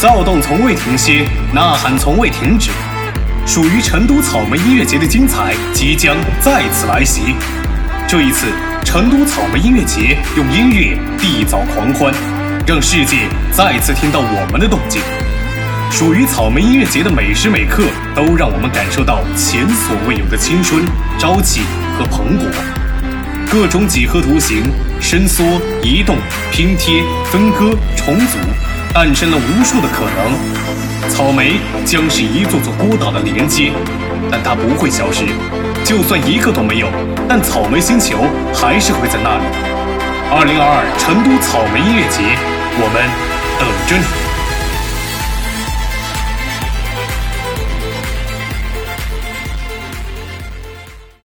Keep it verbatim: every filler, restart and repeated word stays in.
躁动从未停歇，呐喊从未停止。属于成都草莓音乐节的精彩即将再次来袭。这一次，成都草莓音乐节用音乐缔造狂欢，让世界再次听到我们的动静。属于草莓音乐节的每时每刻，都让我们感受到前所未有的青春、朝气和蓬勃。各种几何图形伸缩、移动、拼贴、分割、重组，诞生了无数的可能。草莓将是一座座孤岛的连接，但它不会消失。就算一个都没有，但草莓星球还是会在那里。二零二二成都草莓音乐节，我们等着你。